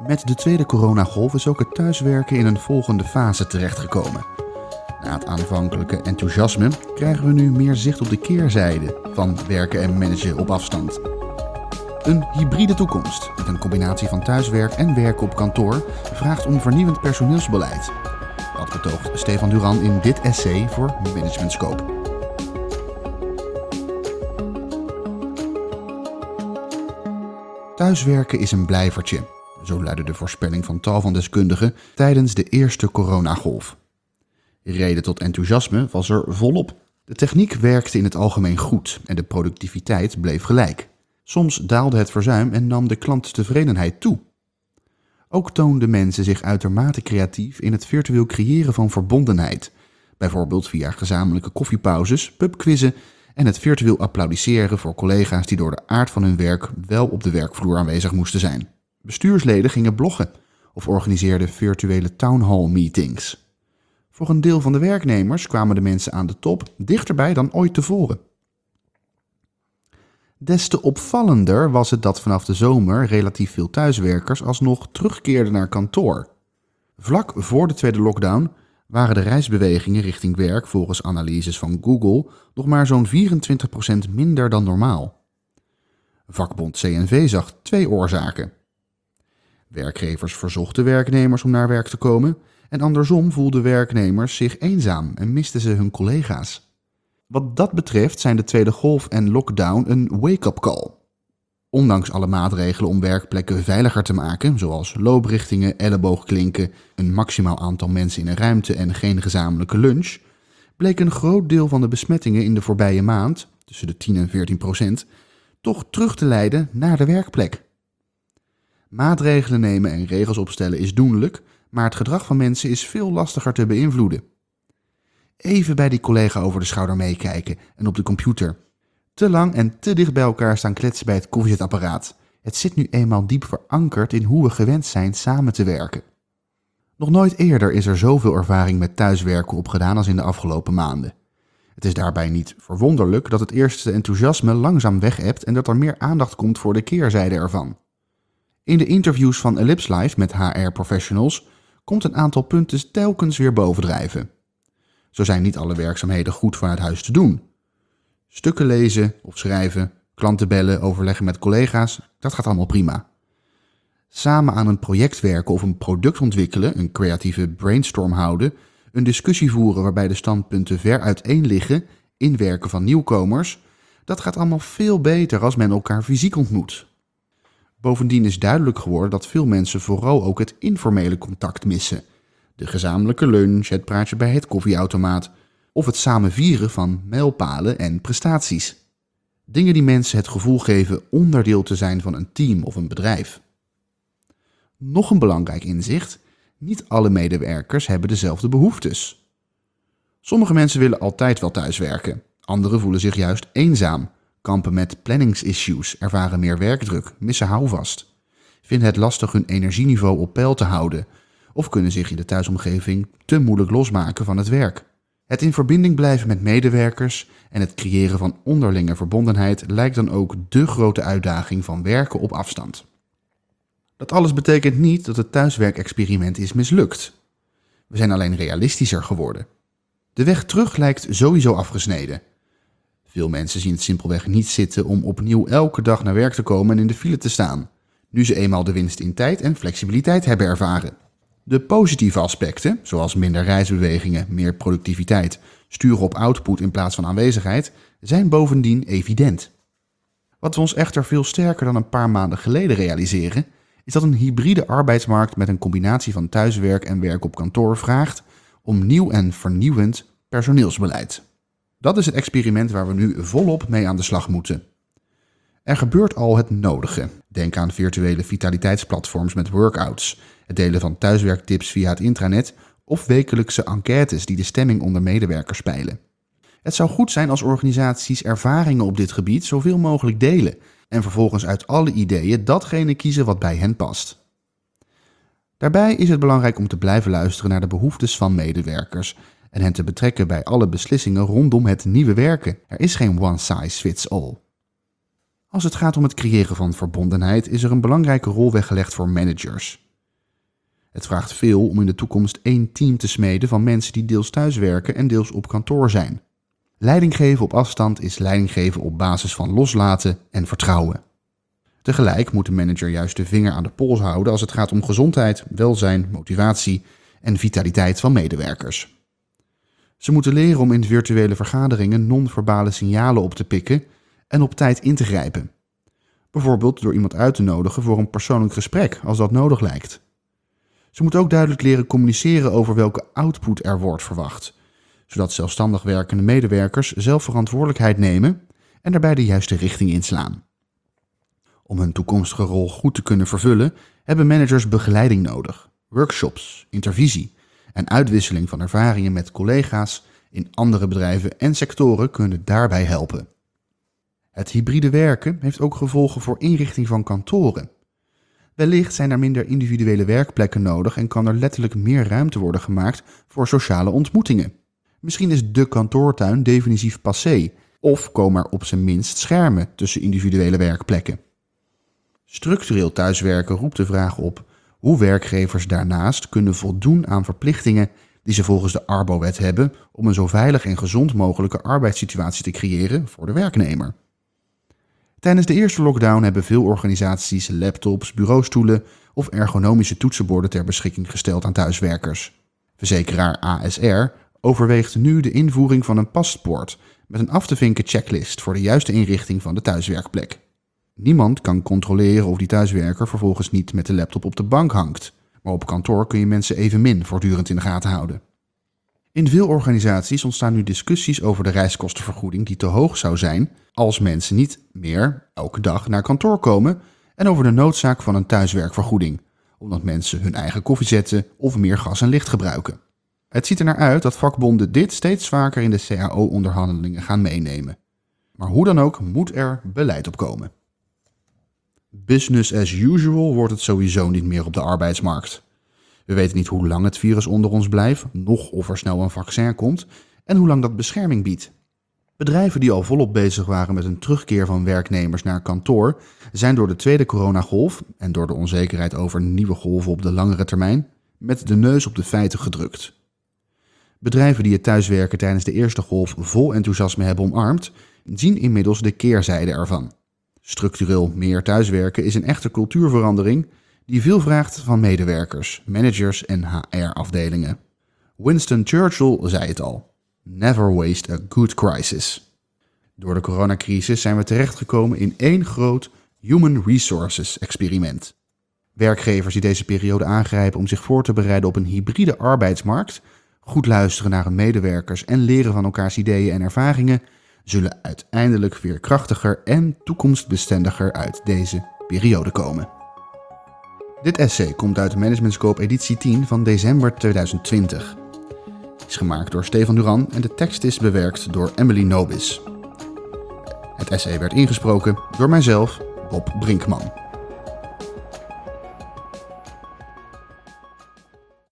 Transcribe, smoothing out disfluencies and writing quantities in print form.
Met de tweede coronagolf is ook het thuiswerken in een volgende fase terechtgekomen. Na het aanvankelijke enthousiasme krijgen we nu meer zicht op de keerzijde van werken en managen op afstand. Een hybride toekomst met een combinatie van thuiswerk en werken op kantoor vraagt om vernieuwend personeelsbeleid. Dat betoogt Stefan Duran in dit essay voor Management Scope. Thuiswerken is een blijvertje, zo luidde de voorspelling van tal van deskundigen tijdens de eerste coronagolf. Reden tot enthousiasme was er volop. De techniek werkte in het algemeen goed en de productiviteit bleef gelijk. Soms daalde het verzuim en nam de klanttevredenheid toe. Ook toonden mensen zich uitermate creatief in het virtueel creëren van verbondenheid, bijvoorbeeld via gezamenlijke koffiepauzes, pubquizzen en het virtueel applaudisseren voor collega's die door de aard van hun werk wel op de werkvloer aanwezig moesten zijn. Bestuursleden gingen bloggen of organiseerden virtuele townhall meetings. Voor een deel van de werknemers kwamen de mensen aan de top dichterbij dan ooit tevoren. Des te opvallender was het dat vanaf de zomer relatief veel thuiswerkers alsnog terugkeerden naar kantoor. Vlak voor de tweede lockdown waren de reisbewegingen richting werk volgens analyses van Google nog maar zo'n 24% minder dan normaal. Vakbond CNV zag 2 oorzaken. Werkgevers verzochten werknemers om naar werk te komen en andersom voelden werknemers zich eenzaam en misten ze hun collega's. Wat dat betreft zijn de tweede golf en lockdown een wake-up call. Ondanks alle maatregelen om werkplekken veiliger te maken, zoals looprichtingen, elleboogklinken, een maximaal aantal mensen in een ruimte en geen gezamenlijke lunch, bleek een groot deel van de besmettingen in de voorbije maand, tussen de 10 en 14%, toch terug te leiden naar de werkplek. Maatregelen nemen en regels opstellen is doenlijk, maar het gedrag van mensen is veel lastiger te beïnvloeden. Even bij die collega over de schouder meekijken en op de computer. Te lang en te dicht bij elkaar staan kletsen bij het koffiezetapparaat. Het zit nu eenmaal diep verankerd in hoe we gewend zijn samen te werken. Nog nooit eerder is er zoveel ervaring met thuiswerken opgedaan als in de afgelopen maanden. Het is daarbij niet verwonderlijk dat het eerste enthousiasme langzaam wegebt en dat er meer aandacht komt voor de keerzijde ervan. In de interviews van Ellipse Live met HR-professionals komt een aantal punten telkens weer bovendrijven. Zo zijn niet alle werkzaamheden goed vanuit huis te doen. Stukken lezen of schrijven, klanten bellen, overleggen met collega's, dat gaat allemaal prima. Samen aan een project werken of een product ontwikkelen, een creatieve brainstorm houden, een discussie voeren waarbij de standpunten ver uiteen liggen, inwerken van nieuwkomers, dat gaat allemaal veel beter als men elkaar fysiek ontmoet. Bovendien is duidelijk geworden dat veel mensen vooral ook het informele contact missen. De gezamenlijke lunch, het praatje bij het koffieautomaat of het samen vieren van mijlpalen en prestaties. Dingen die mensen het gevoel geven onderdeel te zijn van een team of een bedrijf. Nog een belangrijk inzicht: niet alle medewerkers hebben dezelfde behoeftes. Sommige mensen willen altijd wel thuiswerken, anderen voelen zich juist eenzaam, kampen met planningsissues, ervaren meer werkdruk, missen houvast, vinden het lastig hun energieniveau op peil te houden of kunnen zich in de thuisomgeving te moeilijk losmaken van het werk. Het in verbinding blijven met medewerkers en het creëren van onderlinge verbondenheid lijkt dan ook dé grote uitdaging van werken op afstand. Dat alles betekent niet dat het thuiswerkexperiment is mislukt. We zijn alleen realistischer geworden. De weg terug lijkt sowieso afgesneden. Veel mensen zien het simpelweg niet zitten om opnieuw elke dag naar werk te komen en in de file te staan, nu ze eenmaal de winst in tijd en flexibiliteit hebben ervaren. De positieve aspecten, zoals minder reisbewegingen, meer productiviteit, sturen op output in plaats van aanwezigheid, zijn bovendien evident. Wat we ons echter veel sterker dan een paar maanden geleden realiseren, is dat een hybride arbeidsmarkt met een combinatie van thuiswerk en werk op kantoor vraagt om nieuw en vernieuwend personeelsbeleid. Dat is het experiment waar we nu volop mee aan de slag moeten. Er gebeurt al het nodige. Denk aan virtuele vitaliteitsplatforms met workouts, het delen van thuiswerktips via het intranet of wekelijkse enquêtes die de stemming onder medewerkers peilen. Het zou goed zijn als organisaties ervaringen op dit gebied zoveel mogelijk delen en vervolgens uit alle ideeën datgene kiezen wat bij hen past. Daarbij is het belangrijk om te blijven luisteren naar de behoeftes van medewerkers en hen te betrekken bij alle beslissingen rondom het nieuwe werken. Er is geen one size fits all. Als het gaat om het creëren van verbondenheid is er een belangrijke rol weggelegd voor managers. Het vraagt veel om in de toekomst één team te smeden van mensen die deels thuiswerken en deels op kantoor zijn. Leiding geven op afstand is leiding geven op basis van loslaten en vertrouwen. Tegelijk moet de manager juist de vinger aan de pols houden als het gaat om gezondheid, welzijn, motivatie en vitaliteit van medewerkers. Ze moeten leren om in virtuele vergaderingen non-verbale signalen op te pikken en op tijd in te grijpen. Bijvoorbeeld door iemand uit te nodigen voor een persoonlijk gesprek als dat nodig lijkt. Ze moeten ook duidelijk leren communiceren over welke output er wordt verwacht, zodat zelfstandig werkende medewerkers zelf verantwoordelijkheid nemen en daarbij de juiste richting inslaan. Om hun toekomstige rol goed te kunnen vervullen, hebben managers begeleiding nodig, workshops, intervisie en uitwisseling van ervaringen met collega's in andere bedrijven en sectoren kunnen daarbij helpen. Het hybride werken heeft ook gevolgen voor inrichting van kantoren. Wellicht zijn er minder individuele werkplekken nodig en kan er letterlijk meer ruimte worden gemaakt voor sociale ontmoetingen. Misschien is de kantoortuin definitief passé, of komen er op zijn minst schermen tussen individuele werkplekken. Structureel thuiswerken roept de vraag op hoe werkgevers daarnaast kunnen voldoen aan verplichtingen die ze volgens de Arbo-wet hebben om een zo veilig en gezond mogelijke arbeidssituatie te creëren voor de werknemer. Tijdens de eerste lockdown hebben veel organisaties laptops, bureaustoelen of ergonomische toetsenborden ter beschikking gesteld aan thuiswerkers. Verzekeraar ASR overweegt nu de invoering van een paspoort met een af te vinken checklist voor de juiste inrichting van de thuiswerkplek. Niemand kan controleren of die thuiswerker vervolgens niet met de laptop op de bank hangt, maar op kantoor kun je mensen evenmin voortdurend in de gaten houden. In veel organisaties ontstaan nu discussies over de reiskostenvergoeding die te hoog zou zijn als mensen niet meer elke dag naar kantoor komen en over de noodzaak van een thuiswerkvergoeding, omdat mensen hun eigen koffie zetten of meer gas en licht gebruiken. Het ziet er naar uit dat vakbonden dit steeds vaker in de CAO-onderhandelingen gaan meenemen. Maar hoe dan ook moet er beleid op komen. Business as usual wordt het sowieso niet meer op de arbeidsmarkt. We weten niet hoe lang het virus onder ons blijft, noch of er snel een vaccin komt en hoe lang dat bescherming biedt. Bedrijven die al volop bezig waren met een terugkeer van werknemers naar kantoor, zijn door de tweede coronagolf en door de onzekerheid over nieuwe golven op de langere termijn met de neus op de feiten gedrukt. Bedrijven die het thuiswerken tijdens de eerste golf vol enthousiasme hebben omarmd, zien inmiddels de keerzijde ervan. Structureel meer thuiswerken is een echte cultuurverandering die veel vraagt van medewerkers, managers en HR-afdelingen. Winston Churchill zei het al: never waste a good crisis. Door de coronacrisis zijn we terechtgekomen in één groot human resources experiment. Werkgevers die deze periode aangrijpen om zich voor te bereiden op een hybride arbeidsmarkt, goed luisteren naar hun medewerkers en leren van elkaars ideeën en ervaringen, zullen uiteindelijk weer krachtiger en toekomstbestendiger uit deze periode komen. Dit essay komt uit de Management Scope editie 10 van december 2020. Het is gemaakt door Stefan Duran en de tekst is bewerkt door Emily Nobis. Het essay werd ingesproken door mijzelf, Bob Brinkman.